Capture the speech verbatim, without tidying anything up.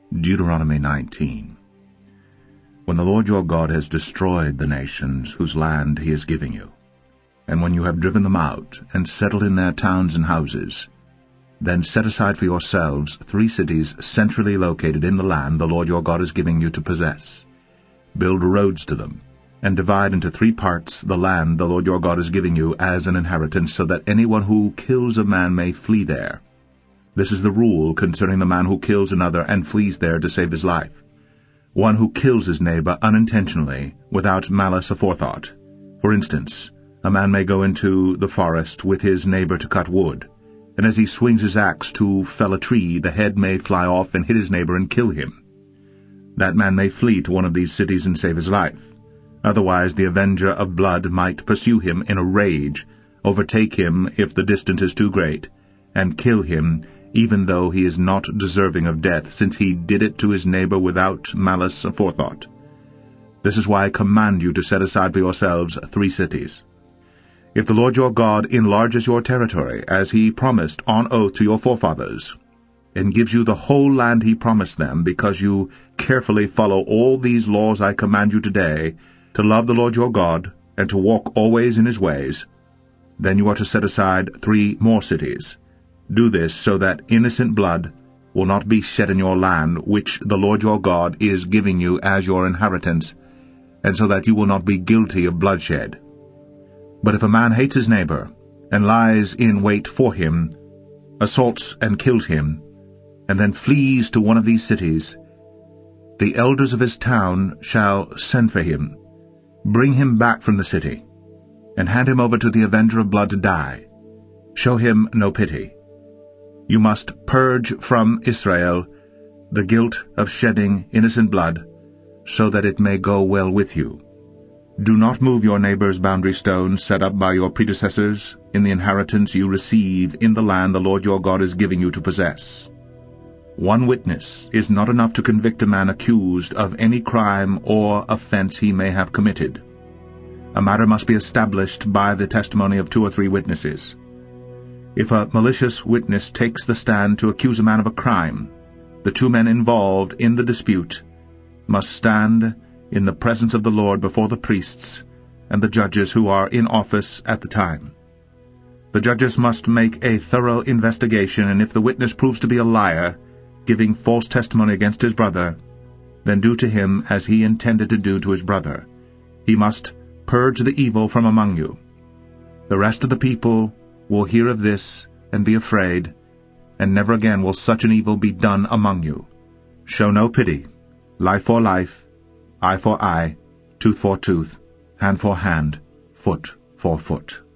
Deuteronomy nineteen. When the Lord your God has destroyed the nations whose land he is giving you, and when you have driven them out and settled in their towns and houses, then set aside for yourselves three cities centrally located in the land the Lord your God is giving you to possess. Build roads to them, and divide into three parts the land the Lord your God is giving you as an inheritance, so that anyone who kills a man may flee there. This is the rule concerning the man who kills another and flees there to save his life. One who kills his neighbor unintentionally, without malice aforethought. For instance, a man may go into the forest with his neighbor to cut wood, and as he swings his axe to fell a tree, the head may fly off and hit his neighbor and kill him. That man may flee to one of these cities and save his life. Otherwise the avenger of blood might pursue him in a rage, overtake him if the distance is too great, and kill him, even though he is not deserving of death, since he did it to his neighbor without malice aforethought. This is why I command you to set aside for yourselves three cities. If the Lord your God enlarges your territory, as he promised on oath to your forefathers, and gives you the whole land he promised them, because you carefully follow all these laws I command you today, to love the Lord your God, and to walk always in his ways, then you are to set aside three more cities. Do this so that innocent blood will not be shed in your land, which the Lord your God is giving you as your inheritance, and so that you will not be guilty of bloodshed. But if a man hates his neighbor, and lies in wait for him, assaults and kills him, and then flees to one of these cities, the elders of his town shall send for him, bring him back from the city, and hand him over to the avenger of blood to die. Show him no pity. You must purge from Israel the guilt of shedding innocent blood, so that it may go well with you. Do not move your neighbor's boundary stones set up by your predecessors in the inheritance you receive in the land the Lord your God is giving you to possess. One witness is not enough to convict a man accused of any crime or offense he may have committed. A matter must be established by the testimony of two or three witnesses. If a malicious witness takes the stand to accuse a man of a crime, the two men involved in the dispute must stand in the presence of the Lord before the priests and the judges who are in office at the time. The judges must make a thorough investigation, and if the witness proves to be a liar, giving false testimony against his brother, then do to him as he intended to do to his brother. He must purge the evil from among you. The rest of the people will hear of this and be afraid, and never again will such an evil be done among you. Show no pity. Life for life, eye for eye, tooth for tooth, hand for hand, foot for foot.